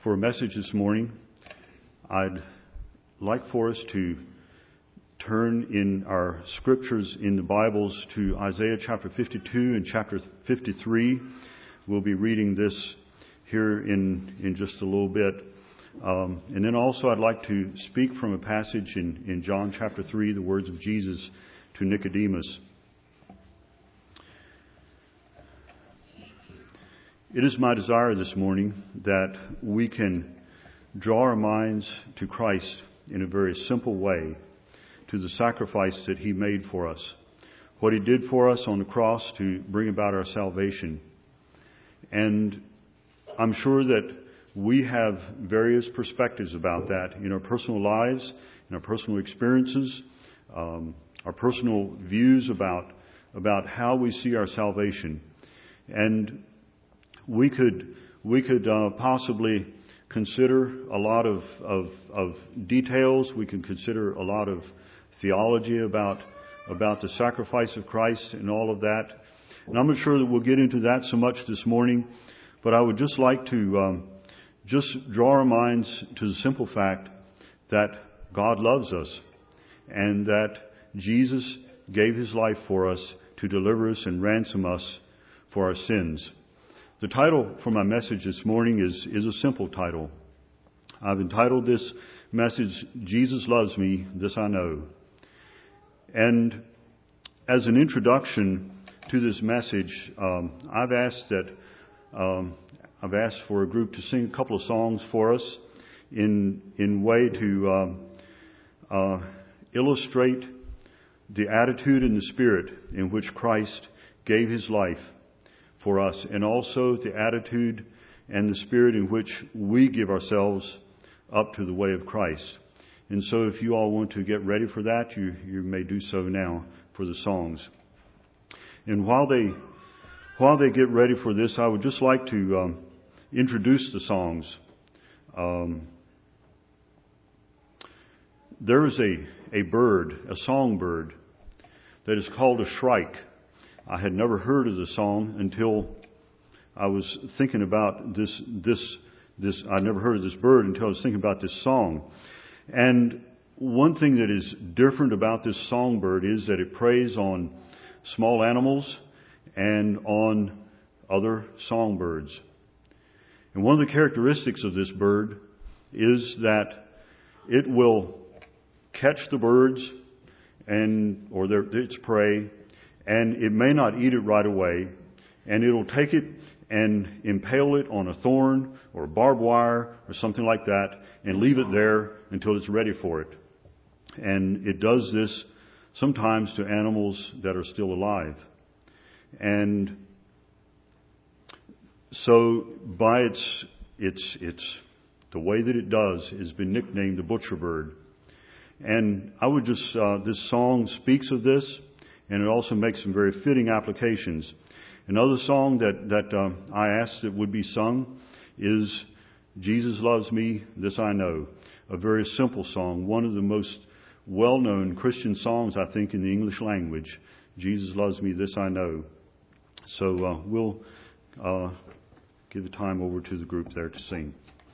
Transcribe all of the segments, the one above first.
for a message this morning. I'd like for us to turn in our scriptures in the Bibles to Isaiah chapter 52 and chapter 53. We'll be reading this here in just a little bit. And then also I'd like to speak from a passage in John chapter 3, the words of Jesus to Nicodemus. It is my desire this morning that we can draw our minds to Christ in a very simple way, to the sacrifice that He made for us, what He did for us on the cross to bring about our salvation. And I'm sure that we have various perspectives about that in our personal lives, in our personal experiences, our personal views about how we see our salvation. And we could possibly consider a lot of details. We can consider a lot of theology about the sacrifice of Christ and all of that. And I'm not sure that we'll get into that so much this morning, but I would just like to just draw our minds to the simple fact that God loves us and that Jesus gave His life for us to deliver us and ransom us for our sins. The title for my message this morning is a simple title. I've entitled this message, Jesus Loves Me, This I Know. And as an introduction to this message, I've asked for a group to sing a couple of songs for us in way to illustrate the attitude and the spirit in which Christ gave His life for us, and also the attitude and the spirit in which we give ourselves up to the way of Christ. And so if you all want to get ready for that, you may do so now for the songs. And while they get ready for this, I would just like to introduce the songs. There is a bird, a songbird, that is called a shrike. I had never heard of the song until I was thinking about this. I never heard of this bird until I was thinking about this song. And one thing that is different about this songbird is that it preys on small animals and on other songbirds. And one of the characteristics of this bird is that it will catch the birds or its prey, and it may not eat it right away, and it'll take it and impale it on a thorn or barbed wire or something like that and leave it there until it's ready for it. And it does this sometimes to animals that are still alive. And so by its the way that it does has been nicknamed the butcher bird. And I would just, this song speaks of this, and it also makes some very fitting applications. Another song that I asked that would be sung is Jesus Loves Me, This I Know. A very simple song, one of the most well-known Christian songs, I think, in the English language. Jesus Loves Me, This I Know. So we'll give the time over to the group there to sing.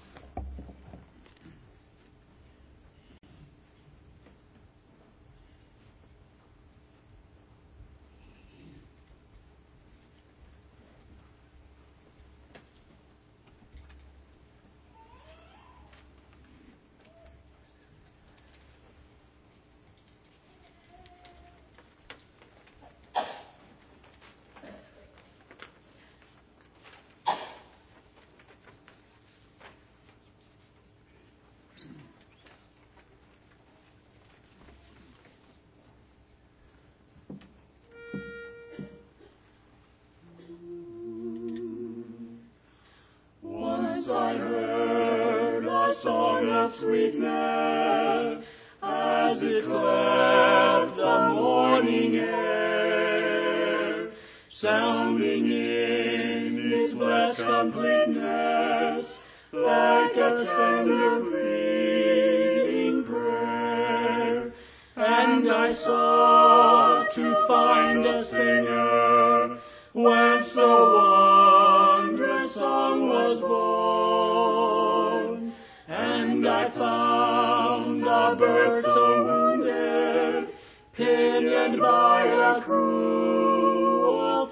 I heard a song of sweetness as it cleft the morning air, sounding in its blessed completeness like a tender pleading prayer. And I sought to find a singer when so wondrous song was born. wound I found, a bird so wounded, pinioned by a cruel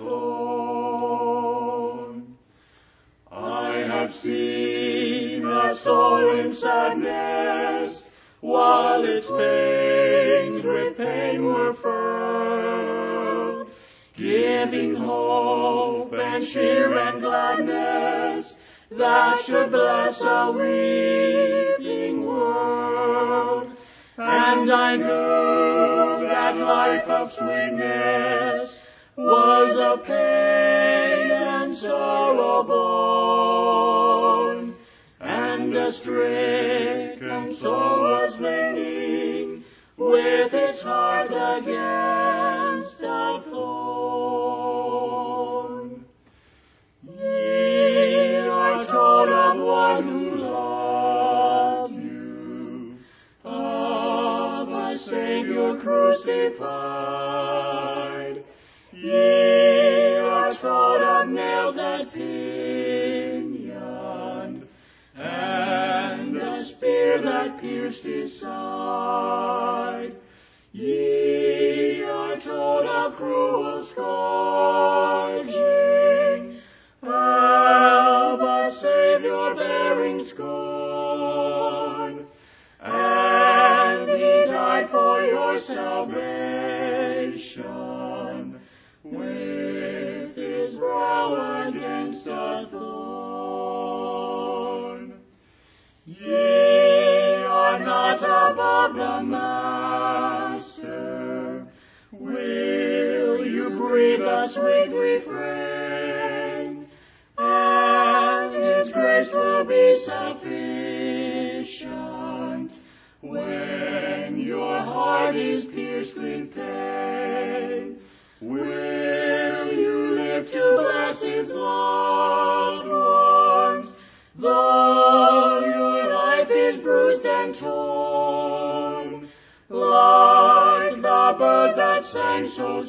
thorn. I have seen a soul in sadness, while its veins with pain were furrowed, giving hope and cheer and gladness that should bless a weeping world. And I knew that life of sweetness was a pain and sorrow born, and a stricken soul was leaning with its heart against a thorn. Ye are told of one who loved you, of a Savior crucified. Ye are told of nails that pinioned, and a spear that pierced his side. Ye are told of cruel scourging, of a Savior bearing scorn, and he died for your salvation, with his brow against a thorn. Ye are not above the Master. Will you breathe a sweet refrain? And his grace will be sufficient when your heart is pierced with pain. Will you live to bless his loved ones, though your life is bruised and torn, like the bird that sang so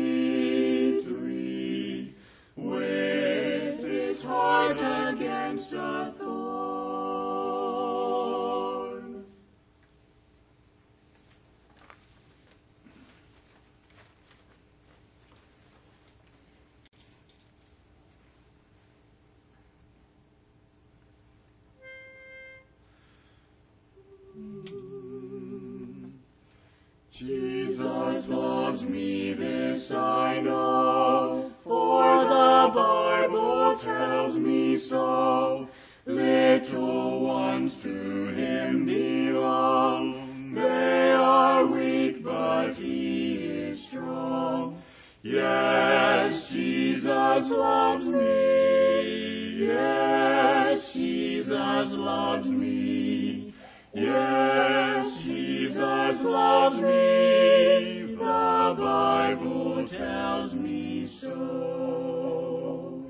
sweetly, with its heart against a thorn? Jesus loves me, this I know, for the Bible tells me so. Little ones to him belong. They are weak, but he is strong. Yes, Jesus loves me. Yes, Jesus loves me. Yes, Jesus loves me. The Bible tells me so.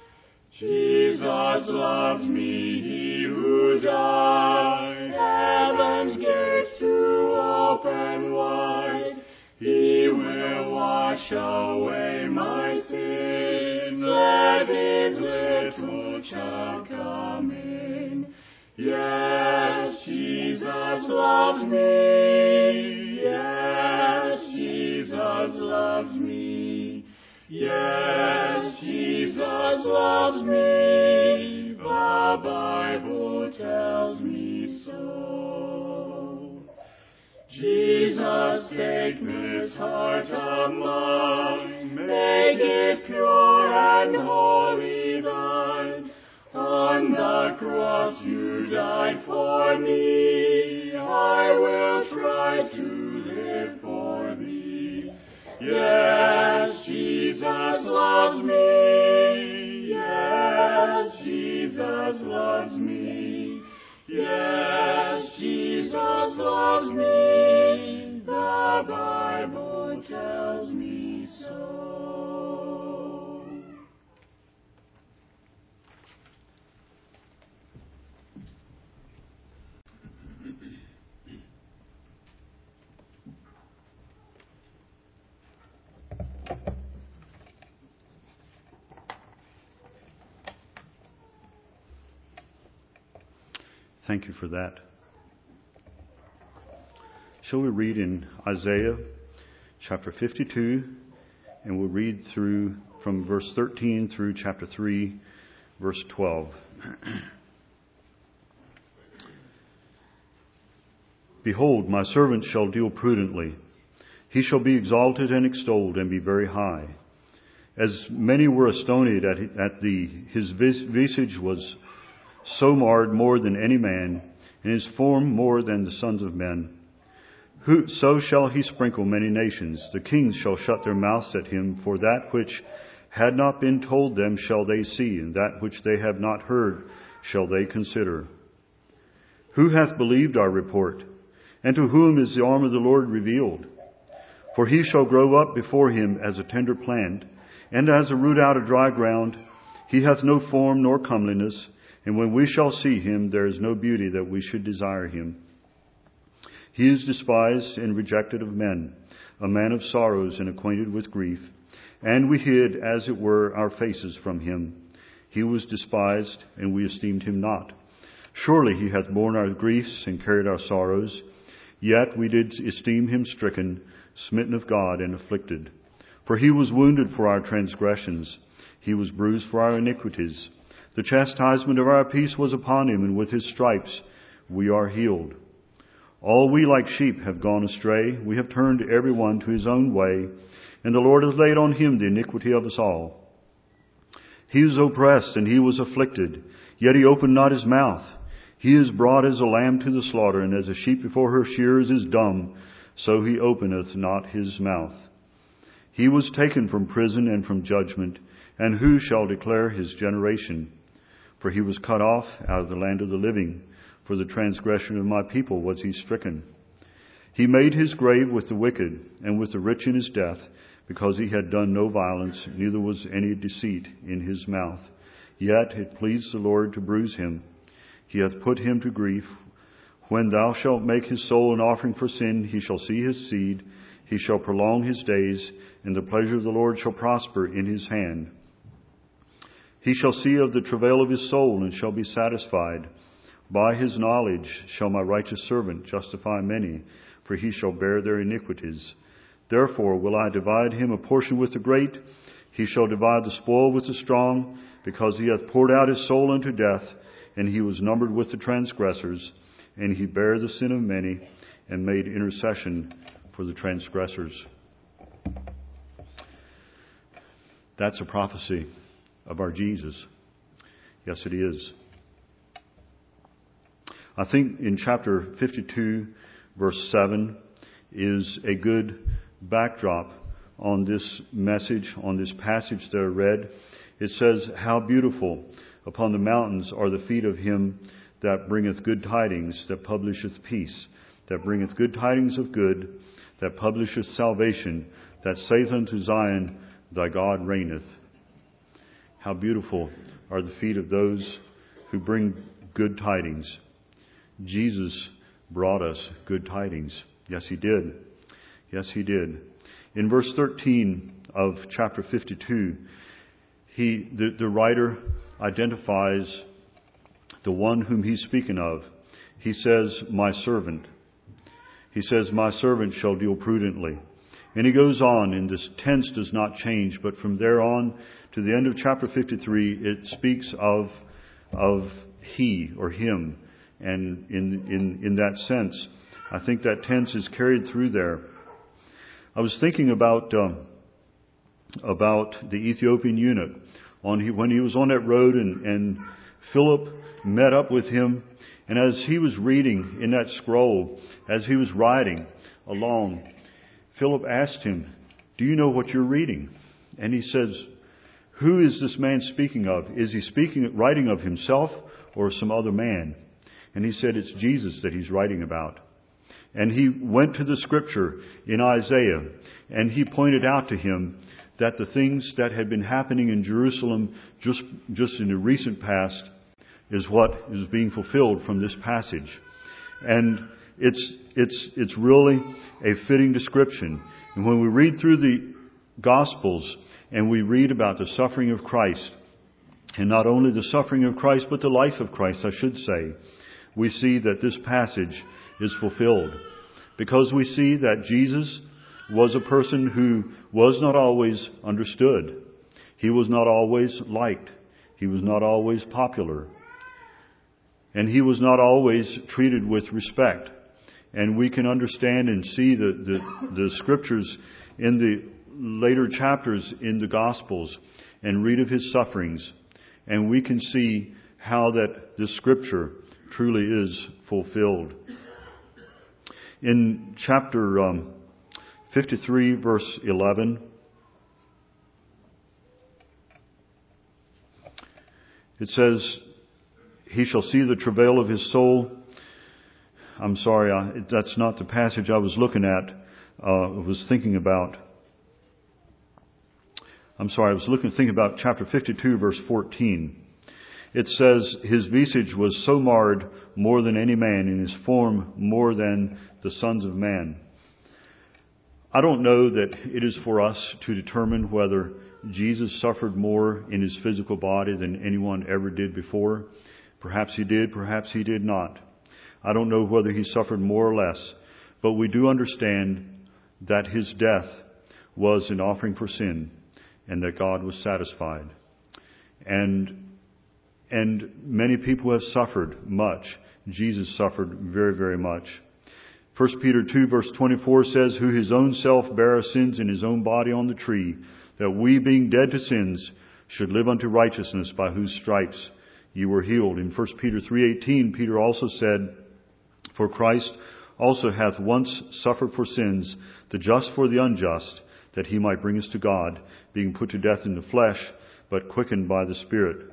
Jesus loves me, he who died, heaven's gates to open wide. He will wash away my sin. Let his little child come in. Yes, Jesus loves me. Yes, Jesus loves me. Yes, Jesus loves me. The Bible tells me so. Jesus, take this heart of mine, make it pure and wholly thine. On the cross you died for me. I will try to live for thee. Yes, Jesus loves me. Yes, Jesus loves me. Yes, Jesus loves me. The Bible tells me so. Thank you for that. Shall we read in Isaiah chapter 52, and we'll read through from verse 13 through chapter 3, verse 12. Behold, my servant shall deal prudently. He shall be exalted and extolled and be very high. As many were astonished his visage was so marred more than any man, and his form more than the sons of men. So shall he sprinkle many nations. The kings shall shut their mouths at him, for that which had not been told them shall they see, and that which they have not heard shall they consider. Who hath believed our report? And to whom is the arm of the Lord revealed? For he shall grow up before him as a tender plant, and as a root out of dry ground. He hath no form nor comeliness, and when we shall see him, there is no beauty that we should desire him. He is despised and rejected of men, a man of sorrows and acquainted with grief, and we hid, as it were, our faces from him. He was despised, and we esteemed him not. Surely he hath borne our griefs and carried our sorrows. Yet we did esteem him stricken, smitten of God, and afflicted. For he was wounded for our transgressions, he was bruised for our iniquities. The chastisement of our peace was upon him, and with his stripes we are healed. All we like sheep have gone astray. We have turned every one to his own way, and the Lord has laid on him the iniquity of us all. He was oppressed, and he was afflicted, yet he opened not his mouth. He is brought as a lamb to the slaughter, and as a sheep before her shearers is dumb, so he openeth not his mouth. He was taken from prison and from judgment, and who shall declare his generation? For he was cut off out of the land of the living. For the transgression of my people was he stricken. He made his grave with the wicked, and with the rich in his death, because he had done no violence, neither was any deceit in his mouth. Yet it pleased the Lord to bruise him. He hath put him to grief. When thou shalt make his soul an offering for sin, he shall see his seed. He shall prolong his days, and the pleasure of the Lord shall prosper in his hand. He shall see of the travail of his soul, and shall be satisfied. By his knowledge shall my righteous servant justify many, for he shall bear their iniquities. Therefore will I divide him a portion with the great. He shall divide the spoil with the strong, because he hath poured out his soul unto death, and he was numbered with the transgressors, and he bare the sin of many, and made intercession for the transgressors. That's a prophecy of our Jesus. Yes, it is. I think in chapter 52, verse 7, is a good backdrop on this message, on this passage that I read. It says, how beautiful upon the mountains are the feet of him that bringeth good tidings, that publisheth peace, that bringeth good tidings of good, that publisheth salvation, that saith unto Zion, thy God reigneth. How beautiful are the feet of those who bring good tidings. Jesus brought us good tidings. Yes, he did. Yes, he did. In verse 13 of chapter 52, the writer identifies the one whom he's speaking of. He says, my servant. He says, my servant shall deal prudently. And he goes on, and this tense does not change, but from there on to the end of chapter 53, it speaks of he or him. And in that sense, I think that tense is carried through there. I was thinking about the Ethiopian eunuch when he was on that road, and Philip met up with him. And as he was reading in that scroll, as he was riding along, Philip asked him, do you know what you're reading? And he says, who is this man speaking of? Is he writing of himself or some other man? And he said, it's Jesus that he's writing about. And he went to the scripture in Isaiah, and he pointed out to him that the things that had been happening in Jerusalem just in the recent past is what is being fulfilled from this passage. And it's really a fitting description. And when we read through the Gospels and we read about the suffering of Christ, and not only the suffering of Christ, but the life of Christ, I should say, we see that this passage is fulfilled. because we see that Jesus was a person who was not always understood. He was not always liked. He was not always popular. And he was not always treated with respect. And we can understand and see the scriptures in the later chapters in the Gospels and read of his sufferings. And we can see how that the scripture truly is fulfilled. In chapter 53, verse 11, it says, he shall see the travail of his soul. I'm sorry, that's not the passage I was looking at, was thinking about. Thinking about chapter 52, verse 14. It says, his visage was so marred more than any man, and his form more than the sons of man. I don't know that it is for us to determine whether Jesus suffered more in his physical body than anyone ever did before. Perhaps he did, perhaps he did not. I don't know whether he suffered more or less, but we do understand that his death was an offering for sin and that God was satisfied. And many people have suffered much. Jesus suffered very, very much. 1 Peter 2 verse 24 says, who his own self bare our sins in his own body on the tree, that we being dead to sins should live unto righteousness, by whose stripes you were healed. In 1 Peter 3:18, Peter also said, for Christ also hath once suffered for sins, the just for the unjust, that he might bring us to God, being put to death in the flesh, but quickened by the Spirit.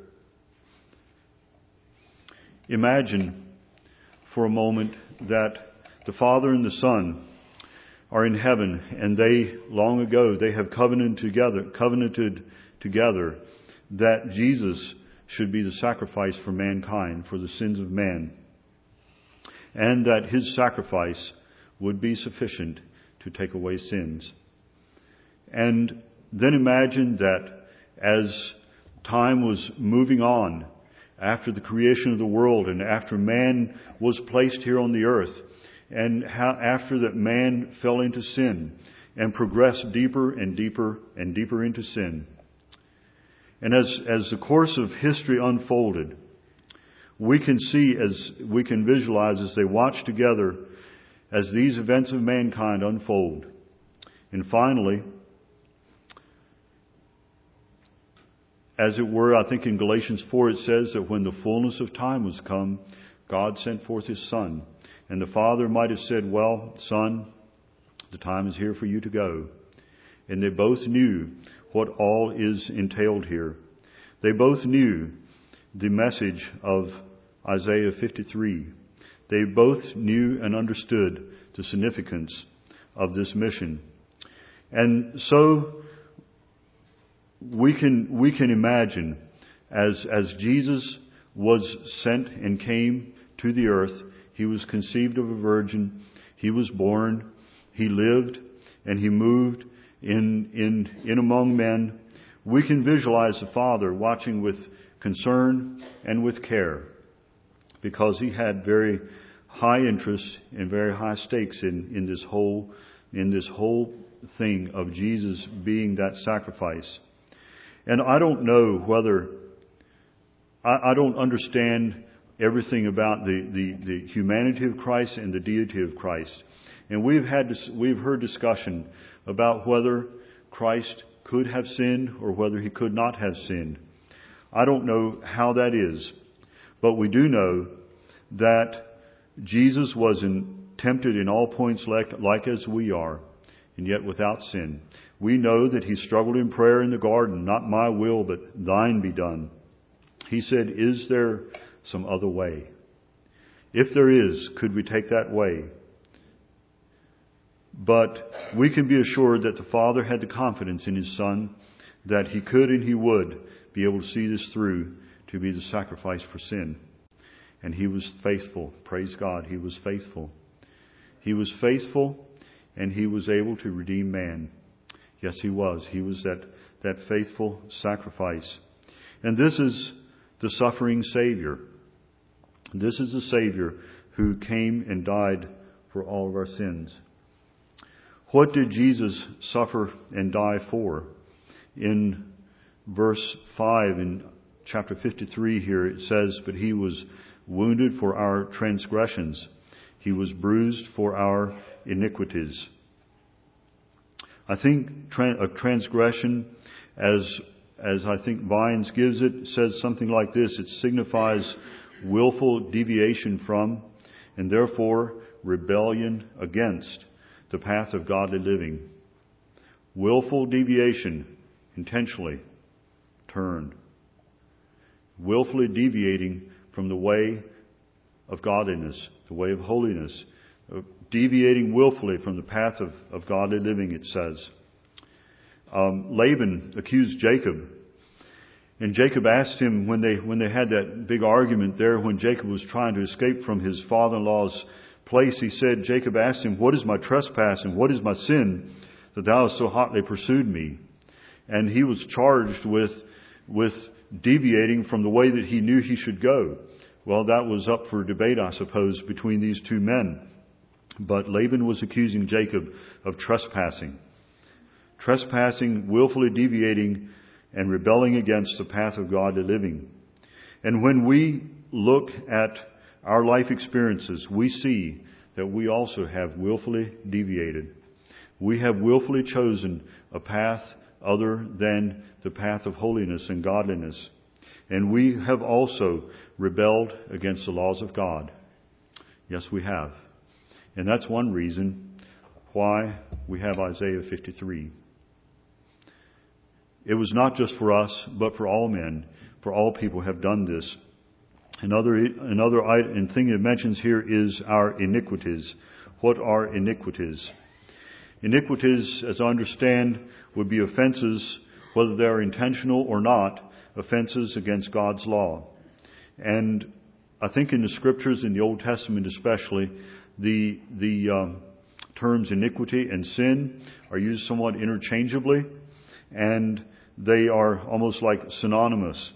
Imagine for a moment that the Father and the Son are in heaven, and they, long ago, they have covenanted together that Jesus should be the sacrifice for mankind, for the sins of man, and that his sacrifice would be sufficient to take away sins. And then imagine that as time was moving on, after the creation of the world and after man was placed here on the earth, and after that man fell into sin and progressed deeper and deeper and deeper into sin. And as the course of history unfolded, we can see, as we can visualize as they watch together as these events of mankind unfold. And finally, as it were, I think in Galatians 4 it says that when the fullness of time was come, God sent forth his Son. And the Father might have said, well, Son, the time is here for you to go. And they both knew what all is entailed here. They both knew the message of Isaiah 53. They both knew and understood the significance of this mission. And so we can imagine as Jesus was sent and came to the earth, he was conceived of a virgin, he was born, he lived, and he moved in among men. We can visualize the Father watching with concern and with care, because he had very high interest and very high stakes in this whole thing of Jesus being that sacrifice. And I don't know whether I don't understand everything about the humanity of Christ and the deity of Christ. And we've heard discussion about whether Christ could have sinned or whether he could not have sinned. I don't know how that is, but we do know that Jesus was tempted in all points like as we are, and yet without sin. We know that he struggled in prayer in the garden, not my will, but thine be done. He said, is there some other way? If there is, could we take that way? But we can be assured that the Father had the confidence in his Son that he could and he would be able to see this through to be the sacrifice for sin. And he was faithful. Praise God, he was faithful. He was faithful, and he was able to redeem man. Yes, he was. He was that faithful sacrifice. And this is the suffering Savior. This is the Savior who came and died for all of our sins. What did Jesus suffer and die for? In verse 5 in chapter 53 here it says, "But he was wounded for our transgressions. He was bruised for our iniquities." I think a transgression, as I think Vines gives it, says something like this. It signifies willful deviation from, and therefore rebellion against, the path of godly living. Willful deviation, intentionally turned. Willfully deviating from the way of godliness, the way of holiness. Deviating willfully from the path of godly living, it says. Laban accused Jacob. And Jacob asked him when they had that big argument there, when Jacob was trying to escape from his father-in-law's place, Jacob asked him, "What is my trespass and what is my sin that thou hast so hotly pursued me?" And he was charged with deviating from the way that he knew he should go. Well, that was up for debate, I suppose, between these two men. But Laban was accusing Jacob of trespassing. Trespassing, willfully deviating, and rebelling against the path of godly living. And when we look at our life experiences, we see that we also have willfully deviated. We have willfully chosen a path other than the path of holiness and godliness. And we have also rebelled against the laws of God. Yes, we have. And that's one reason why we have Isaiah 53. It was not just for us, but for all men, for all people have done this. Another thing it mentions here is our iniquities. What are iniquities? Iniquities, as I understand, would be offenses, whether they're intentional or not, offenses against God's law. And I think in the Scriptures, in the Old Testament especially, the terms iniquity and sin are used somewhat interchangeably, and they are almost like synonymous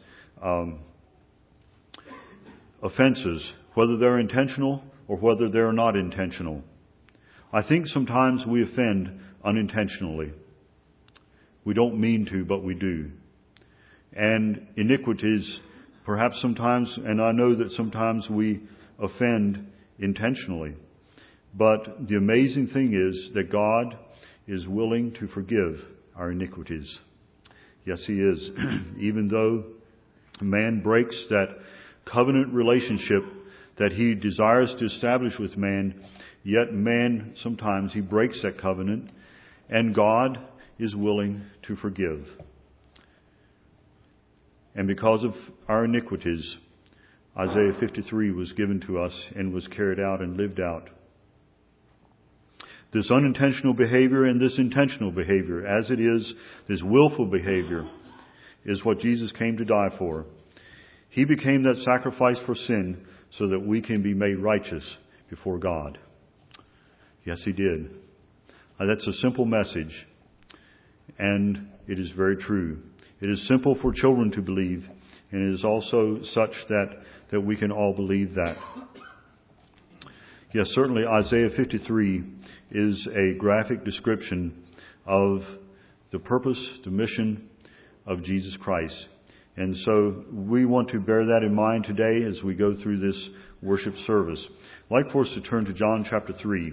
offenses, whether they're intentional or whether they're not intentional. I think sometimes we offend unintentionally. We don't mean to, but we do. And iniquities, perhaps sometimes, and I know that sometimes we offend intentionally. But the amazing thing is that God is willing to forgive our iniquities. Yes, He is. Even though man breaks that covenant relationship that He desires to establish with man, yet man, sometimes he breaks that covenant, and God is willing to forgive. And because of our iniquities, Isaiah 53 was given to us and was carried out and lived out. This unintentional behavior and this intentional behavior, as it is, this willful behavior, is what Jesus came to die for. He became that sacrifice for sin so that we can be made righteous before God. Yes, He did. That's a simple message, and it is very true. It is simple for children to believe, and it is also such that we can all believe that. Yes, certainly Isaiah 53 is a graphic description of the purpose, the mission of Jesus Christ. And so we want to bear that in mind today as we go through this worship service. I'd like for us to turn to John chapter 3.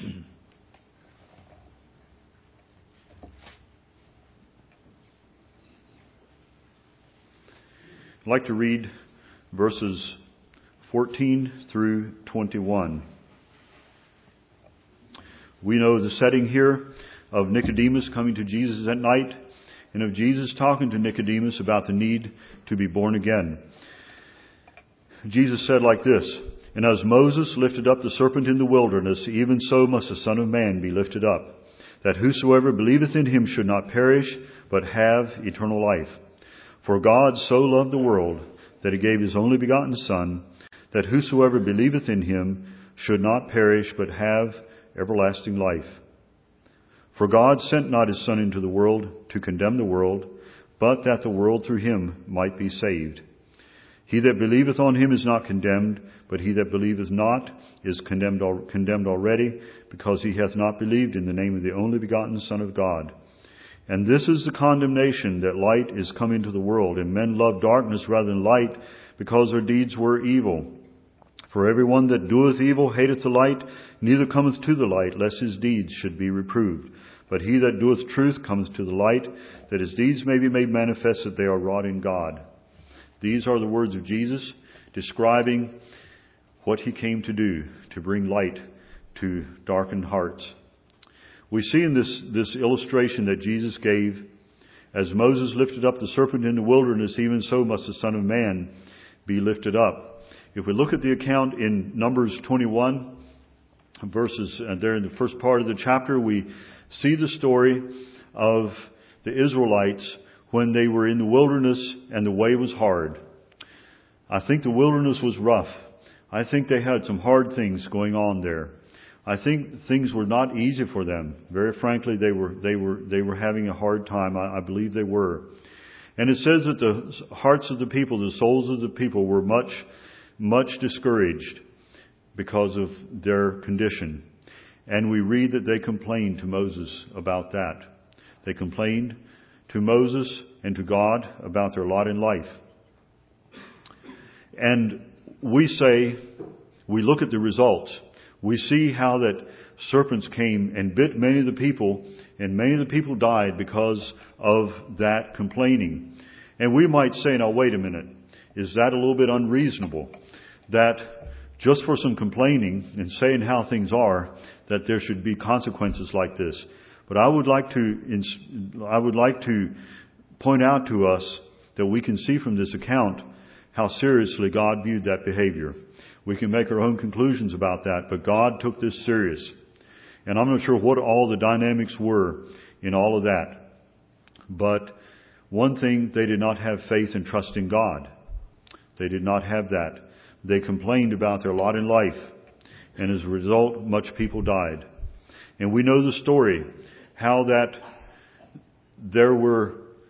I'd like to read verses 14 through 21. We know the setting here of Nicodemus coming to Jesus at night, and of Jesus talking to Nicodemus about the need to be born again. Jesus said like this, "And as Moses lifted up the serpent in the wilderness, even so must the Son of Man be lifted up, that whosoever believeth in Him should not perish, but have eternal life. For God so loved the world, that He gave His only begotten Son, that whosoever believeth in Him should not perish, but have everlasting life. For God sent not His Son into the world to condemn the world, but that the world through Him might be saved. He that believeth on him is not condemned, but he that believeth not is condemned already, because he hath not believed in the name of the only begotten Son of God. And this is the condemnation, that light is come into the world, and men love darkness rather than light, because their deeds were evil. For every one that doeth evil hateth the light, neither cometh to the light, lest his deeds should be reproved. But he that doeth truth cometh to the light, that his deeds may be made manifest that they are wrought in God. These are the words of Jesus describing what he came to do, to bring light to darkened hearts. We see in this illustration that Jesus gave, as Moses lifted up the serpent in the wilderness, even so must the Son of Man be lifted up. If we look at the account in Numbers 21, verses there in the first part of the chapter, we see the story of the Israelites when they were in the wilderness and the way was hard. I think the wilderness was rough. I think they had some hard things going on there. I think things were not easy for them. Very frankly, they were having a hard time. I believe they were. And it says that the hearts of the people, the souls of the people, were much discouraged because of their condition. And we read that they complained to Moses about that. They complained to Moses and to God about their lot in life. And we look at the results. We see how that serpents came and bit many of the people, and many of the people died because of that complaining. And we might say, now wait a minute, is that a little bit unreasonable? That just for some complaining and saying how things are, that there should be consequences like this. But I would like to point out to us that we can see from this account how seriously God viewed that behavior. We can make our own conclusions about that, but God took this serious. And I'm not sure what all the dynamics were in all of that. But one thing, they did not have faith and trust in God. They did not have that. They complained about their lot in life. And as a result, much people died. And we know the story, how that there were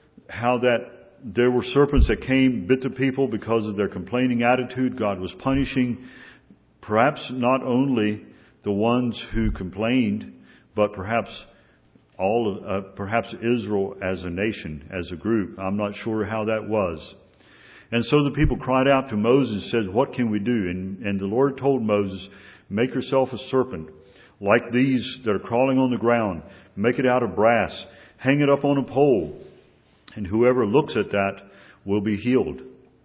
serpents that came, bit the people because of their complaining attitude. God was punishing perhaps not only the ones who complained, but perhaps perhaps Israel as a nation, as a group. I'm not sure how that was. And so the people cried out to Moses, said, what can we do? And the Lord told Moses, make yourself a serpent like these that are crawling on the ground. Make it out of brass. Hang it up on a pole. And whoever looks at that will be healed.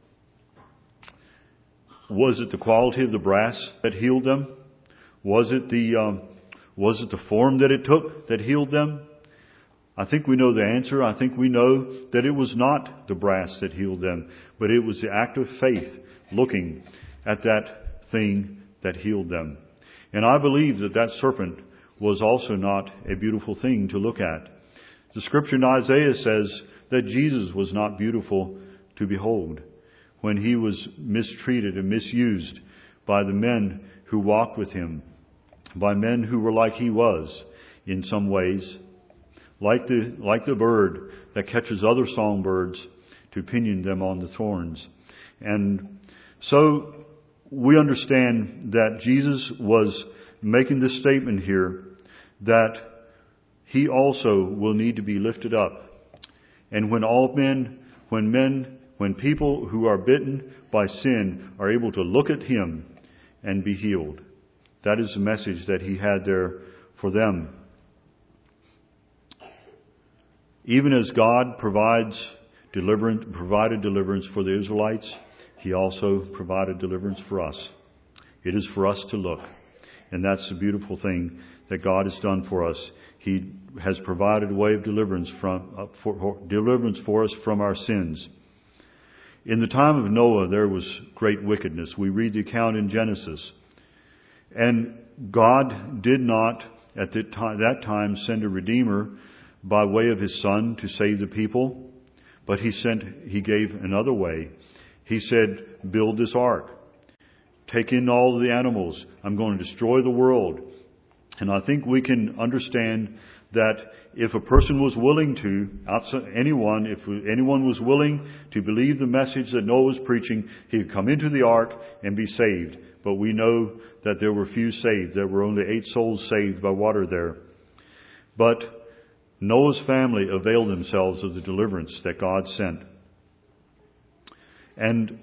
Was it the quality of the brass that healed them? Was it the form that it took that healed them? I think we know the answer. I think we know that it was not the brass that healed them, but it was the act of faith looking at that thing that healed them. And I believe that serpent was also not a beautiful thing to look at. The scripture in Isaiah says that Jesus was not beautiful to behold when he was mistreated and misused by the men who walked with him, by men who were like he was in some ways, like the bird that catches other songbirds to pinion them on the thorns. And so we understand that Jesus was making this statement here that he also will need to be lifted up. And when people who are bitten by sin are able to look at him and be healed, that is the message that he had there for them. Even as God provided deliverance for the Israelites, he also provided deliverance for us. It is for us to look. And that's the beautiful thing that God has done for us. He has provided a way of deliverance for us from our sins. In the time of Noah, there was great wickedness. We read the account in Genesis. And God did not, at that time, send a Redeemer by way of his Son to save the people. But he gave another way. He said, build this ark. Take in all of the animals. I'm going to destroy the world. And I think we can understand that if a person was willing to, if anyone was willing to believe the message that Noah was preaching, he could come into the ark and be saved. But we know that there were few saved. There were only 8 souls saved by water there. But Noah's family availed themselves of the deliverance that God sent. And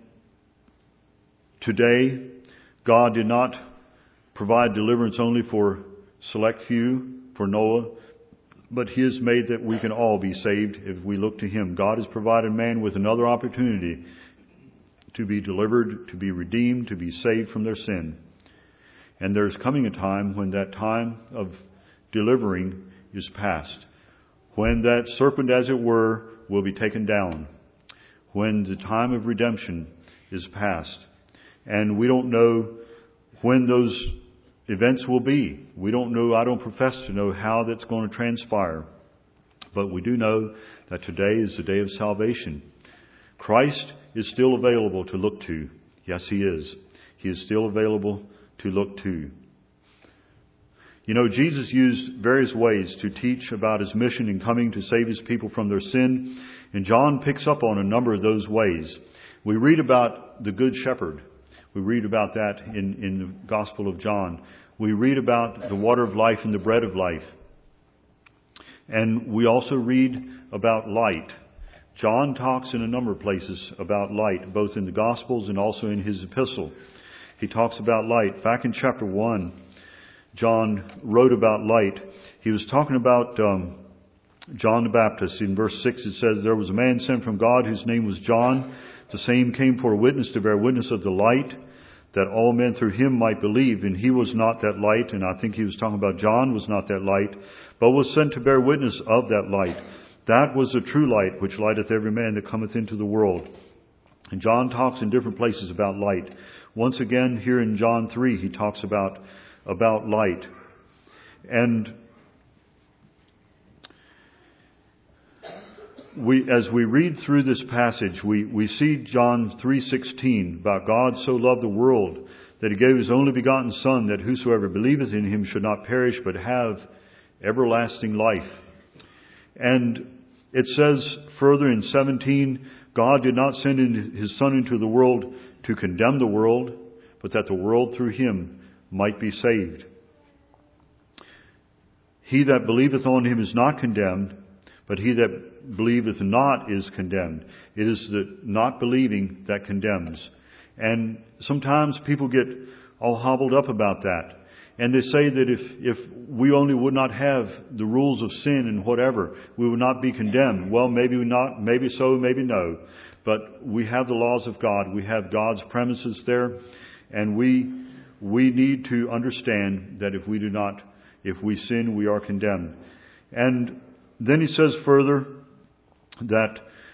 today, God did not provide deliverance only for select few, for Noah, but He has made that we can all be saved if we look to Him. God has provided man with another opportunity to be delivered, to be redeemed, to be saved from their sin. And there's coming a time when that time of delivering is past. When that serpent, as it were, will be taken down. When the time of redemption is past. And we don't know when those events will be. We don't know, I don't profess to know how that's going to transpire. But we do know that today is the day of salvation. Christ is still available to look to. Yes, He is. He is still available to look to. You know, Jesus used various ways to teach about His mission in coming to save His people from their sin. And John picks up on a number of those ways. We read about the Good Shepherd. We read about that in the Gospel of John. We read about the water of life and the bread of life. And we also read about light. John talks in a number of places about light, both in the Gospels and also in his epistle. He talks about light. Back in chapter 1, John wrote about light. He was talking about John the Baptist. In verse 6 it says, "There was a man sent from God whose name was John. The same came for a witness to bear witness of the light, that all men through him might believe. And he was not that light," and I think he was talking about John was not that light, "but was sent to bear witness of that light. That was the true light, which lighteth every man that cometh into the world." And John talks in different places about light. Once again, here in John 3, he talks about light. And as we read through this passage, we see John 3:16, about God so loved the world that He gave His only begotten Son, that whosoever believeth in Him should not perish but have everlasting life. And it says further in 17, God did not send His Son into the world to condemn the world, but that the world through Him might be saved. He that believeth on Him is not condemned, but he that believeth not is condemned. It is the not believing that condemns. And sometimes people get all hobbled up about that. And they say that if we only would not have the rules of sin and whatever, we would not be condemned. Well, maybe not, maybe so, maybe no. But we have the laws of God. We have God's premises there. And we need to understand that if we sin, we are condemned. And then he says further that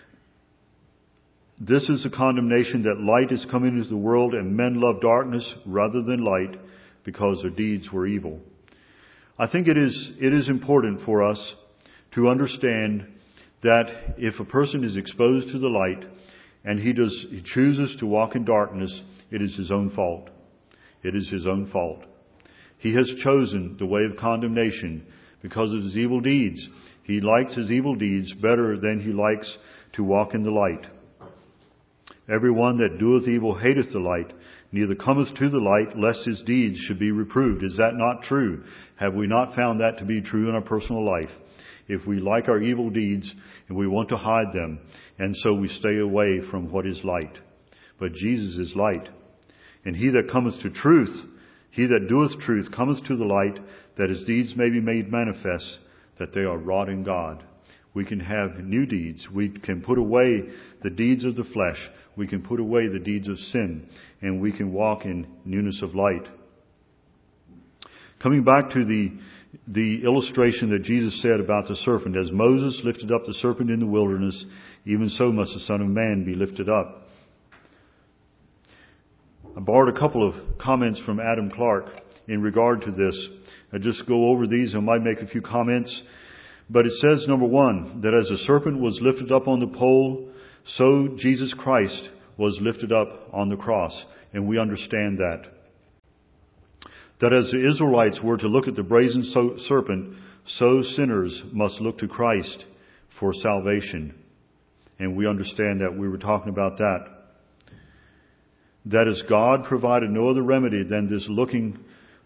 this is the condemnation, that light is come into the world, and men love darkness rather than light, because their deeds were evil. I think it is important for us to understand that if a person is exposed to the light and he chooses to walk in darkness, it is his own fault. It is his own fault. He has chosen the way of condemnation because of his evil deeds. He likes his evil deeds better than he likes to walk in the light. Everyone that doeth evil hateth the light, neither cometh to the light, lest his deeds should be reproved. Is that not true? Have we not found that to be true in our personal life? If we like our evil deeds and we want to hide them, and so we stay away from what is light. But Jesus is light. And he that cometh to truth, he that doeth truth, cometh to the light, that his deeds may be made manifest, that they are wrought in God. We can have new deeds. We can put away the deeds of the flesh. We can put away the deeds of sin. And we can walk in newness of light. Coming back to the illustration that Jesus said about the serpent. As Moses lifted up the serpent in the wilderness, even so must the Son of Man be lifted up. I borrowed a couple of comments from Adam Clark in regard to this. I just go over these. I might make a few comments. But it says, number one, that as the serpent was lifted up on the pole, so Jesus Christ was lifted up on the cross. And we understand that. That as the Israelites were to look at the brazen serpent, so sinners must look to Christ for salvation. And we understand that. We were talking about that. That as God provided no other remedy than this looking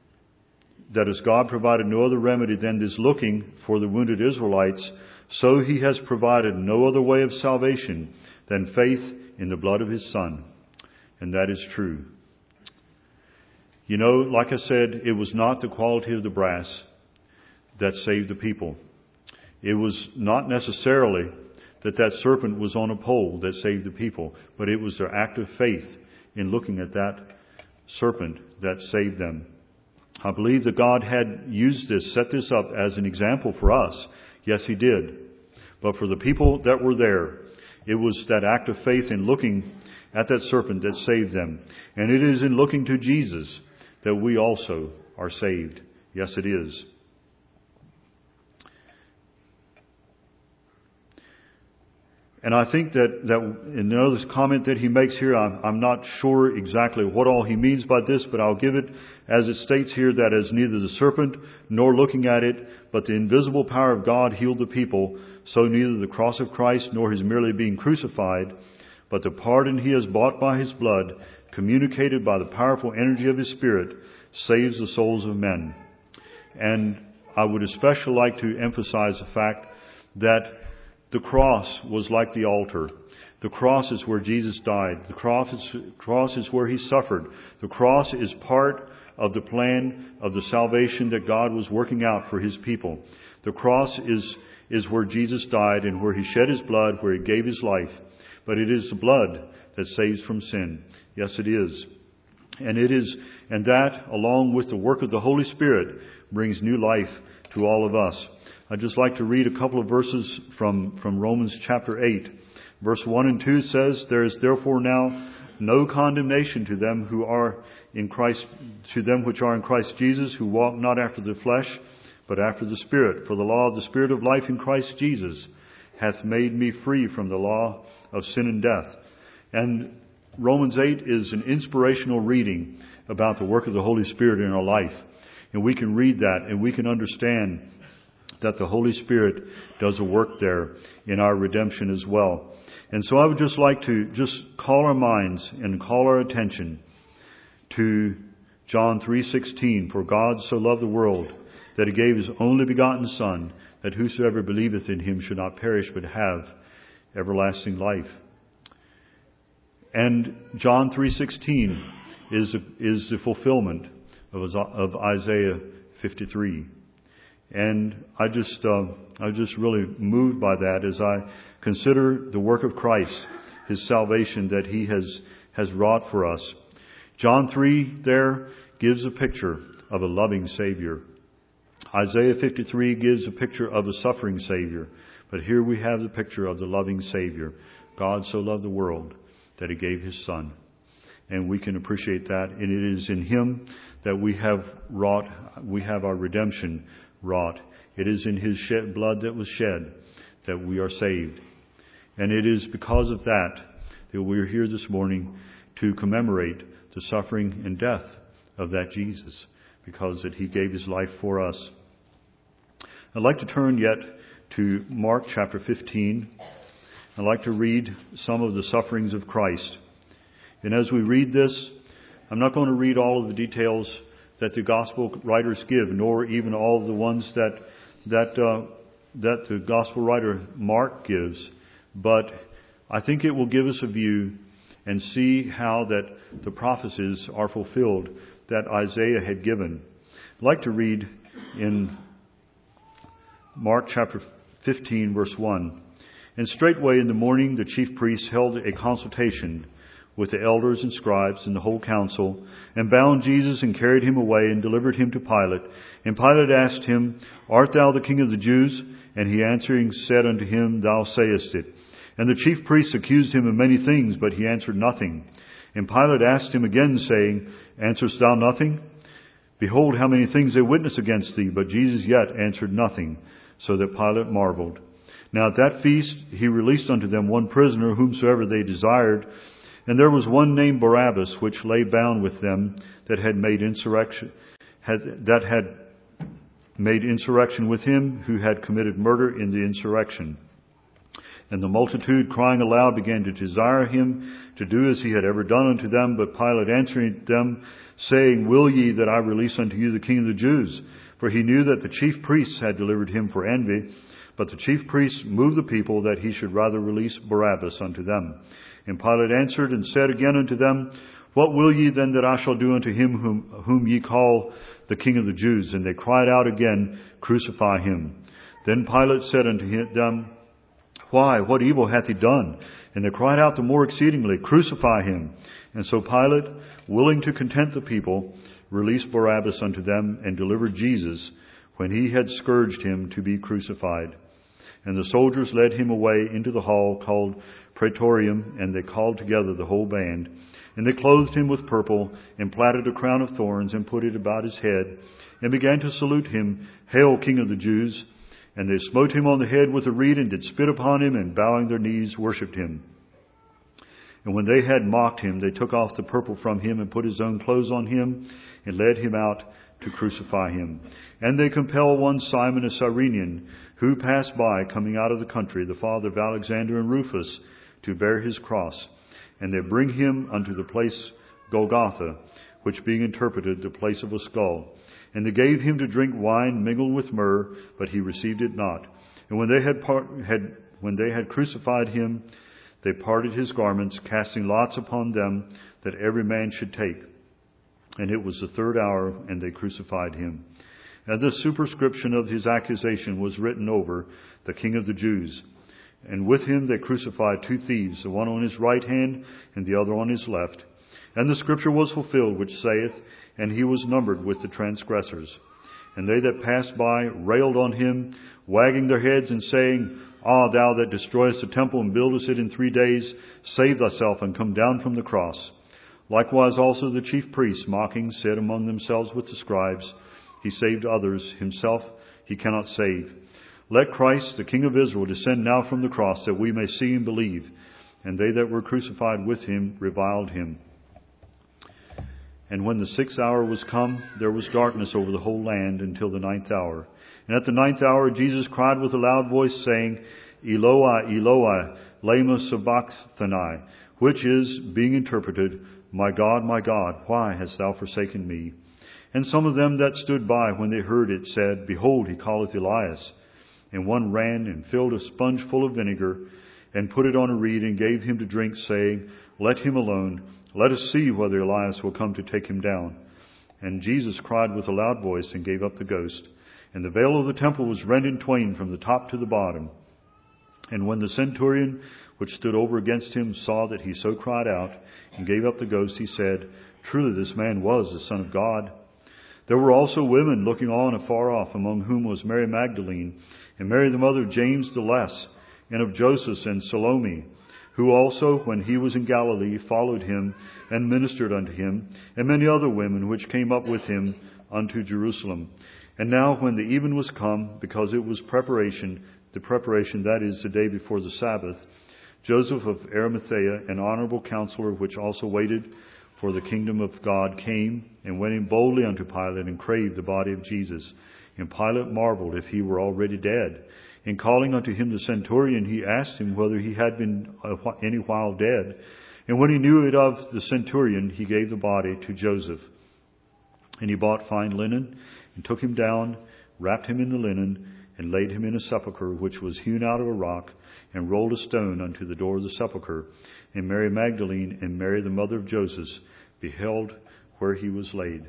for the wounded Israelites, so He has provided no other way of salvation than faith in the blood of His Son. And that is true. You know, like I said, it was not the quality of the brass that saved the people. It was not necessarily that serpent was on a pole that saved the people, but it was their act of faith in looking at that serpent that saved them. I believe that God had set this up as an example for us. Yes, He did. But for the people that were there, it was that act of faith in looking at that serpent that saved them. And it is in looking to Jesus that we also are saved. Yes, it is. And I think that this comment that he makes here, I'm not sure exactly what all he means by this, but I'll give it as it states here, that as neither the serpent nor looking at it, but the invisible power of God healed the people, so neither the cross of Christ nor His merely being crucified, but the pardon He has bought by His blood, communicated by the powerful energy of His Spirit, saves the souls of men. And I would especially like to emphasize the fact that the cross was like the altar. The cross is where Jesus died. The cross is where He suffered. The cross is part of the plan of the salvation that God was working out for His people. The cross is where Jesus died and where He shed His blood, where He gave His life. But it is the blood that saves from sin. Yes, it is. And that, along with the work of the Holy Spirit, brings new life to all of us. I'd just like to read a couple of verses from Romans chapter 8. Verse 1 and 2 says, "There is therefore now no condemnation to them who are in Christ, to them which are in Christ Jesus, who walk not after the flesh, but after the Spirit. For the law of the Spirit of life in Christ Jesus hath made me free from the law of sin and death." And Romans 8 is an inspirational reading about the work of the Holy Spirit in our life. And we can read that and we can understand that the Holy Spirit does a work there in our redemption as well. And so I would just like to call our minds and call our attention to John 3:16. "For God so loved the world that He gave His only begotten Son, that whosoever believeth in Him should not perish but have everlasting life." And John 3:16 is the fulfillment of Isaiah 53. And I just really moved by that as I consider the work of Christ, His salvation that He has wrought for us. John 3 there gives a picture of a loving Savior. Isaiah 53 gives a picture of a suffering Savior. But here we have the picture of the loving Savior. God so loved the world that He gave His Son. And we can appreciate that. And it is in Him that we have our redemption wrought. It is in His shed blood that was shed that we are saved. And it is because of that we are here this morning to commemorate the suffering and death of that Jesus, because that He gave His life for us. I'd like to turn yet to Mark chapter 15. I'd like to read some of the sufferings of Christ. And as we read this, I'm not going to read all of the details that the gospel writers give, nor even all of the ones that the gospel writer Mark gives. But I think it will give us a view and see how that the prophecies are fulfilled that Isaiah had given. I'd like to read in Mark chapter 15, verse 1. "And straightway in the morning the chief priests held a consultation with the elders and scribes and the whole council, and bound Jesus and carried Him away and delivered Him to Pilate. And Pilate asked Him, Art thou the King of the Jews? And He answering said unto him, Thou sayest it. And the chief priests accused Him of many things, but He answered nothing. And Pilate asked Him again, saying, Answerest thou nothing? Behold, how many things they witness against Thee. But Jesus yet answered nothing, so that Pilate marveled. Now at that feast He released unto them one prisoner, whomsoever they desired. And there was one named Barabbas, which lay bound with them that had made insurrection, that had made insurrection with him who had committed murder in the insurrection. And the multitude, crying aloud, began to desire him to do as he had ever done unto them. But Pilate answering them, saying, Will ye that I release unto you the King of the Jews? For he knew that the chief priests had delivered him for envy. But the chief priests moved the people that he should rather release Barabbas unto them. And Pilate answered and said again unto them, What will ye then that I shall do unto him whom ye call the King of the Jews? And they cried out again, Crucify him. Then Pilate said unto them, Why, what evil hath he done? And they cried out the more exceedingly, Crucify him. And so Pilate, willing to content the people, released Barabbas unto them, and delivered Jesus, when he had scourged him, to be crucified. And the soldiers led him away into the hall called Praetorium, and they called together the whole band. And they clothed him with purple, and platted a crown of thorns, and put it about his head, and began to salute him, Hail, King of the Jews! And they smote him on the head with a reed, and did spit upon him, and bowing their knees worshipped him. And when they had mocked him, they took off the purple from him, and put his own clothes on him, and led him out to crucify him. And they compelled one Simon a Cyrenian, who passed by, coming out of the country, the father of Alexander and Rufus, to bear his cross. And they bring him unto the place Golgotha, which being interpreted, the place of a skull. And they gave him to drink wine mingled with myrrh, but he received it not. And when they had crucified him, they parted his garments, casting lots upon them, that every man should take. And it was the third hour, and they crucified him. And the superscription of his accusation was written over, the King of the Jews. And with him they crucified two thieves, the one on his right hand, and the other on his left. And the scripture was fulfilled, which saith, And he was numbered with the transgressors. And they that passed by railed on him, wagging their heads, and saying, Ah, thou that destroyest the temple and buildest it in 3 days, save thyself, and come down from the cross. Likewise also the chief priests, mocking, said among themselves with the scribes, He saved others, himself he cannot save. Let Christ, the King of Israel, descend now from the cross, that we may see and believe. And they that were crucified with him reviled him. And when the 6th hour was come, there was darkness over the whole land until the 9th hour. And at the 9th hour Jesus cried with a loud voice, saying, Eloi, Eloi, lama sabachthani, which is, being interpreted, my God, why hast thou forsaken me? And some of them that stood by, when they heard it, said, Behold, he calleth Elias. And one ran and filled a sponge full of vinegar, and put it on a reed, and gave him to drink, saying, Let him alone. Let us see whether Elias will come to take him down. And Jesus cried with a loud voice, and gave up the ghost. And the veil of the temple was rent in twain from the top to the bottom. And when the centurion which stood over against him saw that he so cried out, and gave up the ghost, he said, Truly this man was the Son of God. There were also women looking on afar off, among whom was Mary Magdalene, and Mary the mother of James the Less, and of Joseph and Salome, who also, when he was in Galilee, followed him, and ministered unto him, and many other women which came up with him unto Jerusalem. And now when the even was come, because it was the preparation, that is, the day before the Sabbath, Joseph of Arimathea, an honorable counselor, which also waited for the kingdom of God, came, and went in boldly unto Pilate, and craved the body of Jesus. And Pilate marveled if he were already dead. And calling unto him the centurion, he asked him whether he had been any while dead. And when he knew it of the centurion, he gave the body to Joseph. And he bought fine linen, and took him down, wrapped him in the linen, and laid him in a sepulchre which was hewn out of a rock, and rolled a stone unto the door of the sepulchre. And Mary Magdalene and Mary the mother of Joseph beheld where he was laid.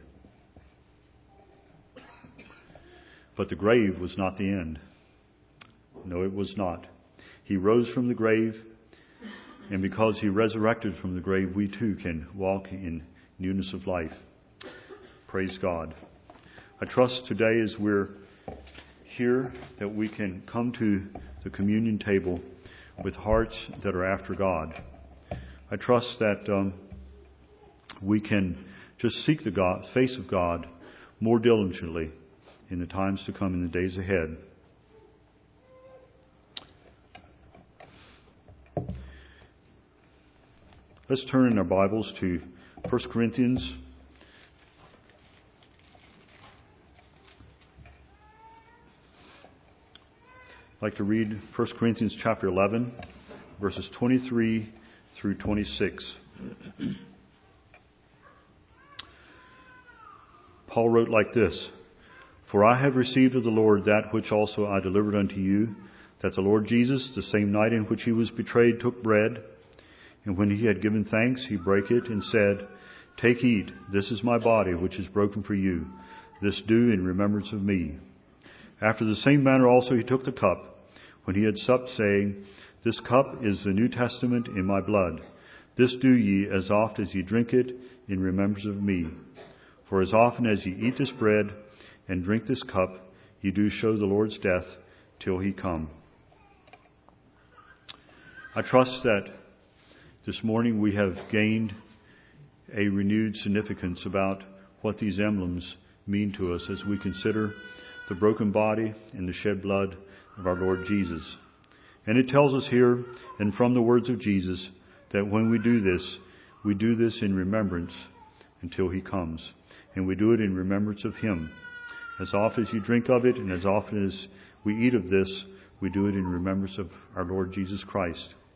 But the grave was not the end. No, it was not. He rose from the grave, and because he resurrected from the grave, we too can walk in newness of life. Praise God. I trust today as we're here that we can come to the communion table with hearts that are after God. I trust that we can just seek the face of God more diligently in the times to come, in the days ahead. Let's turn in our Bibles to 1 Corinthians I'd like to read 1 Corinthians chapter 11, verses 23 through 26. Paul wrote like this, "For I have received of the Lord that which also I delivered unto you, that the Lord Jesus, the same night in which he was betrayed, took bread, and when he had given thanks, he brake it and said, Take, eat, this is my body, which is broken for you. This do in remembrance of me. After the same manner also he took the cup, when he had supped, saying, This cup is the New Testament in my blood. This do ye as oft as ye drink it in remembrance of me. For as often as ye eat this bread and drink this cup, ye do show the Lord's death till he come." I trust that this morning we have gained a renewed significance about what these emblems mean to us as we consider the broken body and the shed blood of our Lord Jesus. And it tells us here, and from the words of Jesus, that when we do this in remembrance until he comes. And we do it in remembrance of him. As often as you drink of it and as often as we eat of this, we do it in remembrance of our Lord Jesus Christ.